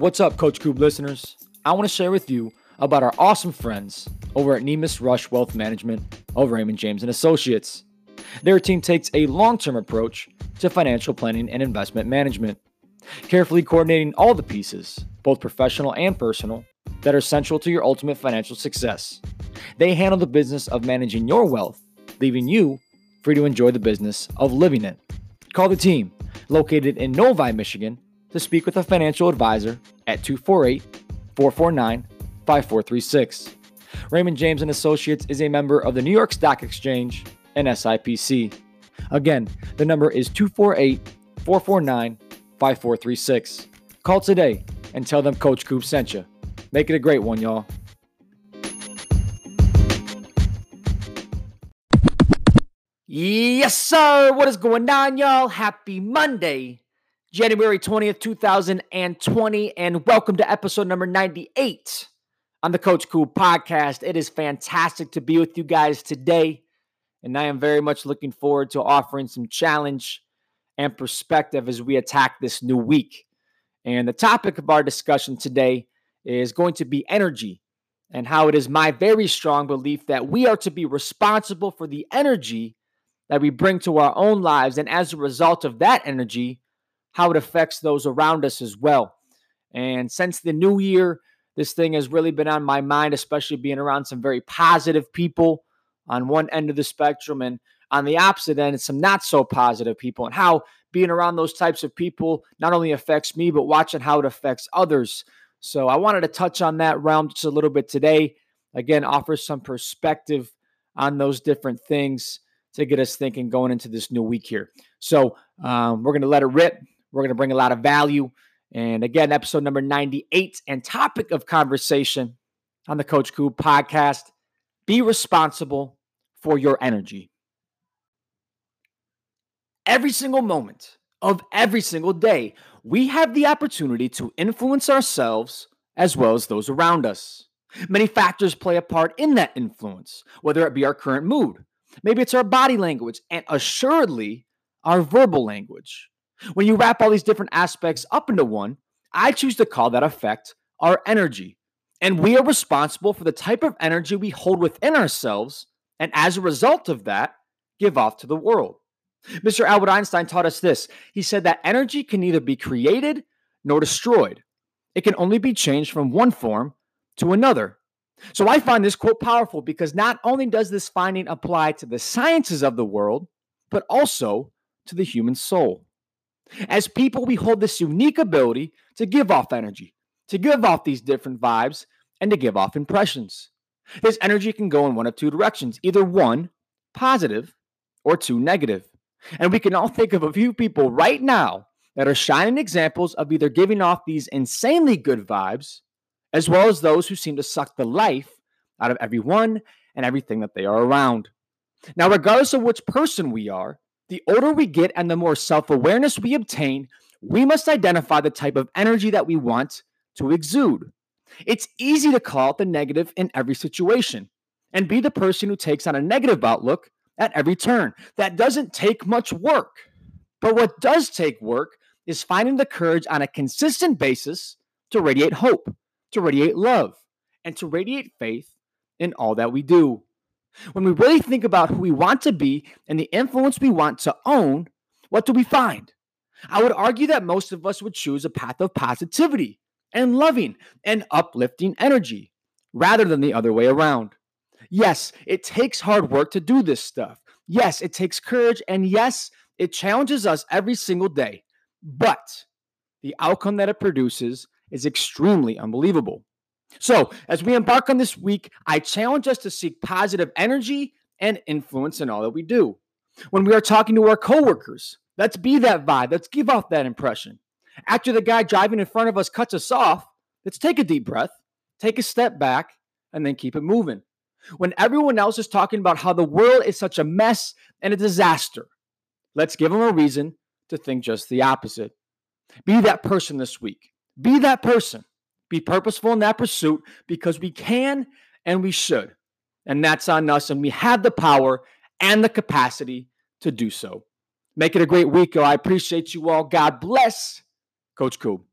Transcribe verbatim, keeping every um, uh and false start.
What's up, Coach Coob listeners? I want to share with you about our awesome friends over at Nemus Rush Wealth Management of Raymond James and Associates. Their team takes a long-term approach to financial planning and investment management, carefully coordinating all the pieces, both professional and personal, that are central to your ultimate financial success. They handle the business of managing your wealth, leaving you free to enjoy the business of living it. Call the team, located in Novi, Michigan, to speak with a financial advisor at two four eight, four four nine, five four three six. Raymond James and Associates is a member of the New York Stock Exchange and S I P C. Again, the number is two four eight, four four nine, five four three six. Call today and tell them Coach Coob sent you. Make it a great one, y'all. Yes, sir. What is going on, y'all? Happy Monday, January twentieth, two thousand twenty, and welcome to episode number ninety-eight on the Coach Coob podcast. It is fantastic to be with you guys today, and I am very much looking forward to offering some challenge and perspective as we attack this new week. And the topic of our discussion today is going to be energy and how it is my very strong belief that we are to be responsible for the energy that we bring to our own lives, and as a result of that energy, how it affects those around us as well. And since the new year, this thing has really been on my mind, especially being around some very positive people on one end of the spectrum, and on the opposite end, some not so positive people, and how being around those types of people not only affects me, but watching how it affects others. So I wanted to touch on that realm just a little bit today. Again, offer some perspective on those different things to get us thinking going into this new week here. So um, we're going to let it rip. We're going to bring a lot of value. And again, episode number ninety-eight and topic of conversation on the Coach Coob podcast: be responsible for your energy. Every single moment of every single day, we have the opportunity to influence ourselves as well as those around us. Many factors play a part in that influence, whether it be our current mood, maybe it's our body language, and assuredly our verbal language. When you wrap all these different aspects up into one, I choose to call that effect our energy. And we are responsible for the type of energy we hold within ourselves, and as a result of that, give off to the world. Mister Albert Einstein taught us this. He said that energy can neither be created nor destroyed. It can only be changed from one form to another. So I find this quote powerful because not only does this finding apply to the sciences of the world, but also to the human soul. As people, we hold this unique ability to give off energy, to give off these different vibes, and to give off impressions. This energy can go in one of two directions, either one, positive, or two, negative. And we can all think of a few people right now that are shining examples of either giving off these insanely good vibes, as well as those who seem to suck the life out of everyone and everything that they are around. Now, regardless of which person we are, the older we get and the more self-awareness we obtain, we must identify the type of energy that we want to exude. It's easy to call out the negative in every situation and be the person who takes on a negative outlook at every turn. That doesn't take much work. But what does take work is finding the courage on a consistent basis to radiate hope, to radiate love, and to radiate faith in all that we do. When we really think about who we want to be and the influence we want to own, what do we find? I would argue that most of us would choose a path of positivity and loving and uplifting energy rather than the other way around. Yes, it takes hard work to do this stuff. Yes, it takes courage, and yes, it challenges us every single day. But the outcome that it produces is extremely unbelievable. So, as we embark on this week, I challenge us to seek positive energy and influence in all that we do. When we are talking to our coworkers, let's be that vibe. Let's give off that impression. After the guy driving in front of us cuts us off, let's take a deep breath, take a step back, and then keep it moving. When everyone else is talking about how the world is such a mess and a disaster, let's give them a reason to think just the opposite. Be that person this week. Be that person. Be purposeful in that pursuit because we can and we should. And that's on us, and we have the power and the capacity to do so. Make it a great week, y'all. I appreciate you all. God bless. Coach Coob.